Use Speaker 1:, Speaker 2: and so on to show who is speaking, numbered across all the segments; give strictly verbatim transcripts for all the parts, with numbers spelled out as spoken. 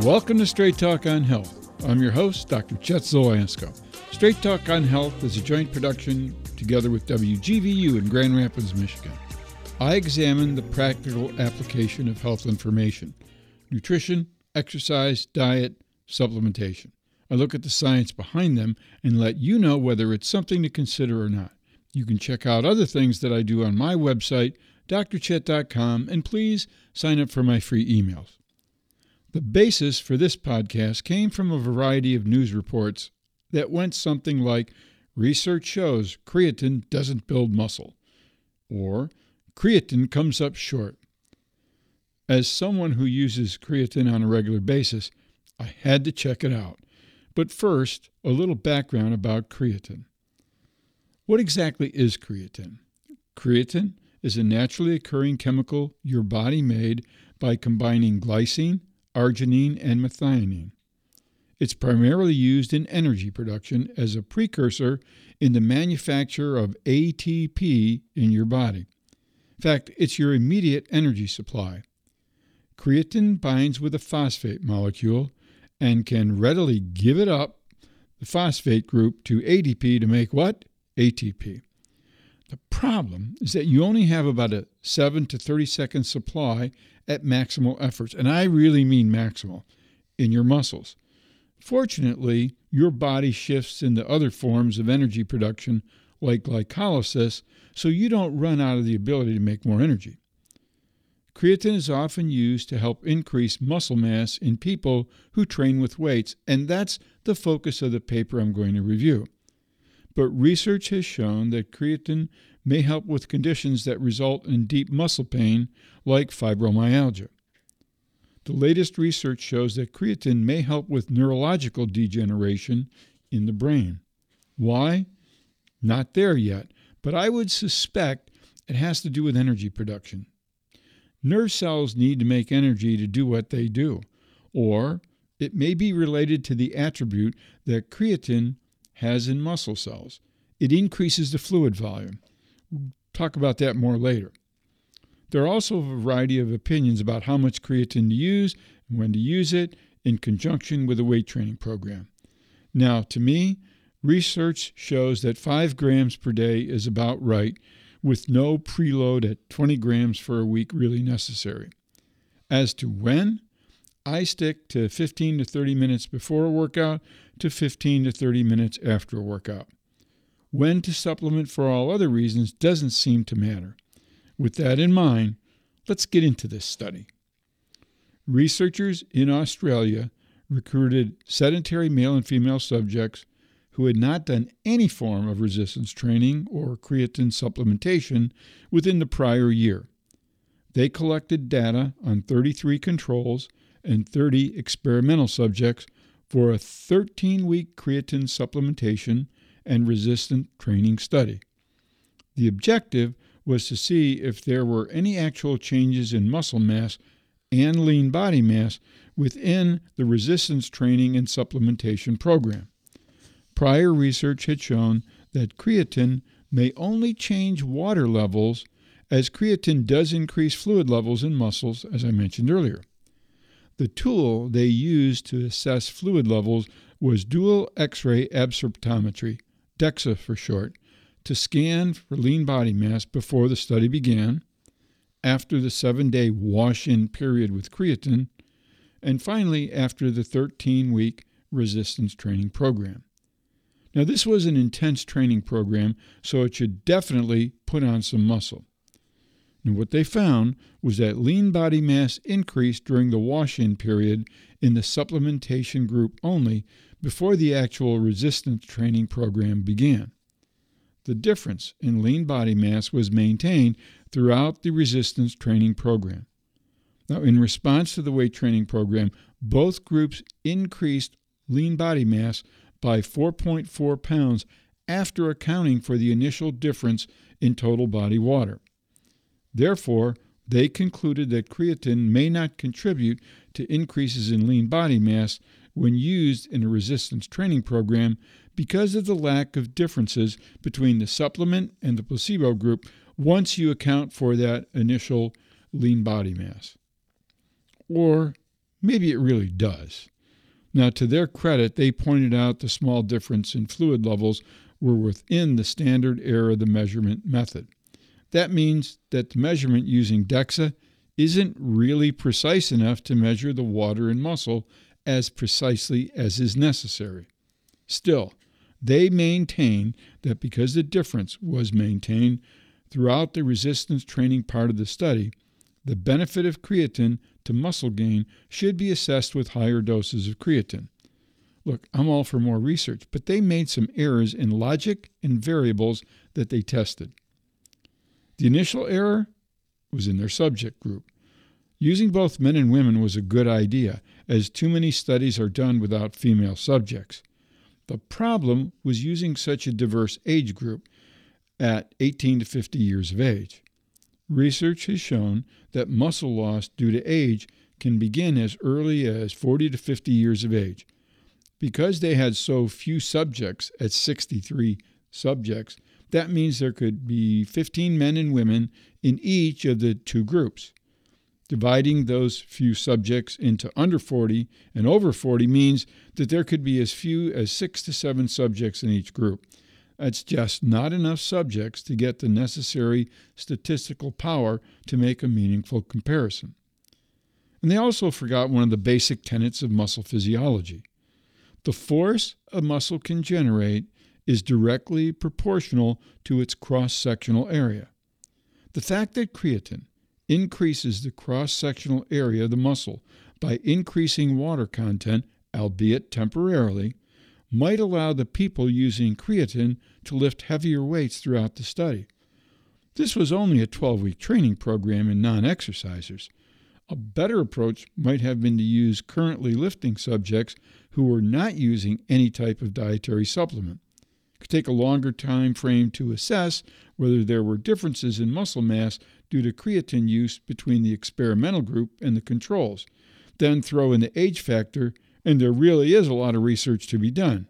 Speaker 1: Welcome to Straight Talk on Health. I'm your host, Doctor Chet Zolansco. Straight Talk on Health is a joint production together with W G V U in Grand Rapids, Michigan. I examine the practical application of health information, nutrition, exercise, diet, supplementation. I look at the science behind them and let you know whether it's something to consider or not. You can check out other things that I do on my website, D R chet dot com, and please sign up for my free emails. The basis for this podcast came from a variety of news reports that went something like, research shows creatine doesn't build muscle, or creatine comes up short. As someone who uses creatine on a regular basis, I had to check it out. But first, a little background about creatine. What exactly is creatine? Creatine is a naturally occurring chemical your body made by combining glycine, arginine, and methionine. It's primarily used in energy production as a precursor in the manufacture of A T P in your body. In fact, it's your immediate energy supply. Creatine binds with a phosphate molecule and can readily give it up, the phosphate group, to A D P to make what? A T P. The problem is that you only have about a seven to thirty second supply at maximal efforts, and I really mean maximal, in your muscles. Fortunately, your body shifts into other forms of energy production like glycolysis, so you don't run out of the ability to make more energy. Creatine is often used to help increase muscle mass in people who train with weights, and that's the focus of the paper I'm going to review. But research has shown that creatine may help with conditions that result in deep muscle pain like fibromyalgia. The latest research shows that creatine may help with neurological degeneration in the brain. Why? Not there yet, but I would suspect it has to do with energy production. Nerve cells need to make energy to do what they do, or it may be related to the attribute that creatine has in muscle cells. It increases the fluid volume. We'll talk about that more later. There are also a variety of opinions about how much creatine to use and when to use it in conjunction with a weight training program. Now, to me, research shows that five grams per day is about right, with no preload at twenty grams for a week really necessary. As to when, I stick to fifteen to thirty minutes before a workout to fifteen to thirty minutes after a workout. When to supplement for all other reasons doesn't seem to matter. With that in mind, let's get into this study. Researchers in Australia recruited sedentary male and female subjects who had not done any form of resistance training or creatine supplementation within the prior year. They collected data on thirty-three controls and thirty experimental subjects for a thirteen-week creatine supplementation and resistance training study. The objective was to see if there were any actual changes in muscle mass and lean body mass within the resistance training and supplementation program. Prior research had shown that creatine may only change water levels, as creatine does increase fluid levels in muscles, as I mentioned earlier. The tool they used to assess fluid levels was dual X-ray absorptiometry, DEXA for short, to scan for lean body mass before the study began, after the seven-day wash-in period with creatine, and finally after the thirteen-week resistance training program. Now, this was an intense training program, so it should definitely put on some muscle. And what they found was that lean body mass increased during the wash-in period in the supplementation group only before the actual resistance training program began. The difference in lean body mass was maintained throughout the resistance training program. Now, in response to the weight training program, both groups increased lean body mass by four point four pounds after accounting for the initial difference in total body water. Therefore, they concluded that creatine may not contribute to increases in lean body mass when used in a resistance training program because of the lack of differences between the supplement and the placebo group once you account for that initial lean body mass. Or maybe it really does. Now, to their credit, they pointed out the small difference in fluid levels were within the standard error of the measurement method. That means that the measurement using DEXA isn't really precise enough to measure the water and muscle as precisely as is necessary. Still, they maintain that because the difference was maintained throughout the resistance training part of the study, the benefit of creatine to muscle gain should be assessed with higher doses of creatine. Look, I'm all for more research, but they made some errors in logic and variables that they tested. The initial error was in their subject group. Using both men and women was a good idea, as too many studies are done without female subjects. The problem was using such a diverse age group at eighteen to fifty years of age. Research has shown that muscle loss due to age can begin as early as forty to fifty years of age. Because they had so few subjects at sixty-three subjects, that means there could be fifteen men and women in each of the two groups. Dividing those few subjects into under forty and over forty means that there could be as few as six to seven subjects in each group. That's just not enough subjects to get the necessary statistical power to make a meaningful comparison. And they also forgot one of the basic tenets of muscle physiology. The force a muscle can generate is directly proportional to its cross-sectional area. The fact that creatine increases the cross-sectional area of the muscle by increasing water content, albeit temporarily, might allow the people using creatine to lift heavier weights throughout the study. This was only a twelve-week training program in non-exercisers. A better approach might have been to use currently lifting subjects who were not using any type of dietary supplement. It could take a longer time frame to assess whether there were differences in muscle mass due to creatine use between the experimental group and the controls. Then throw in the age factor, and there really is a lot of research to be done.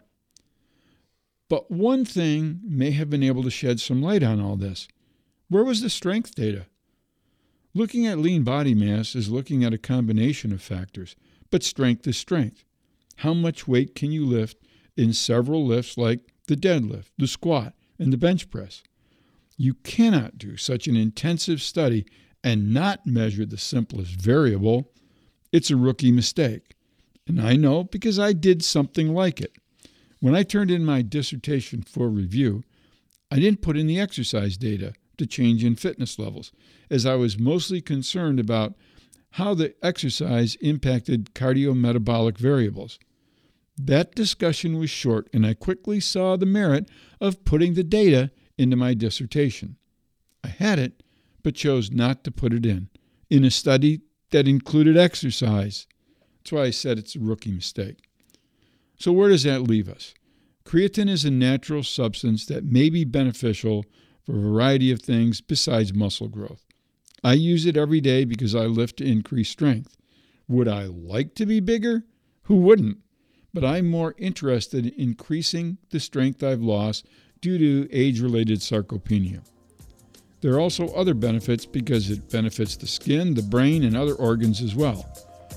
Speaker 1: But one thing may have been able to shed some light on all this. Where was the strength data? Looking at lean body mass is looking at a combination of factors, but strength is strength. How much weight can you lift in several lifts like the deadlift, the squat, and the bench press? You cannot do such an intensive study and not measure the simplest variable. It's a rookie mistake. And I know because I did something like it. When I turned in my dissertation for review, I didn't put in the exercise data to change in fitness levels, as I was mostly concerned about how the exercise impacted cardiometabolic variables. That discussion was short, and I quickly saw the merit of putting the data into my dissertation. I had it, but chose not to put it in, in a study that included exercise. That's why I said it's a rookie mistake. So where does that leave us? Creatine is a natural substance that may be beneficial for a variety of things besides muscle growth. I use it every day because I lift to increase strength. Would I like to be bigger? Who wouldn't? But I'm more interested in increasing the strength I've lost due to age-related sarcopenia. There are also other benefits because it benefits the skin, the brain, and other organs as well.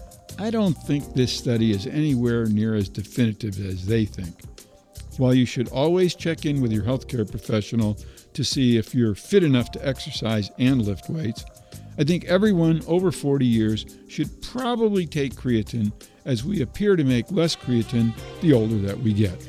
Speaker 1: I don't think this study is anywhere near as definitive as they think. While you should always check in with your healthcare professional to see if you're fit enough to exercise and lift weights, I think everyone over forty years should probably take creatine, as we appear to make less creatine the older that we get.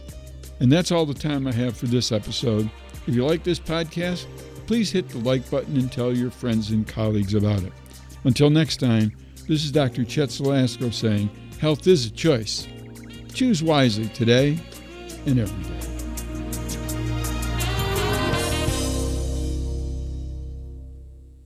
Speaker 1: And that's all the time I have for this episode. If you like this podcast, please hit the like button and tell your friends and colleagues about it. Until next time, this is Doctor Chet Zelasko saying, health is a choice. Choose wisely today and every day.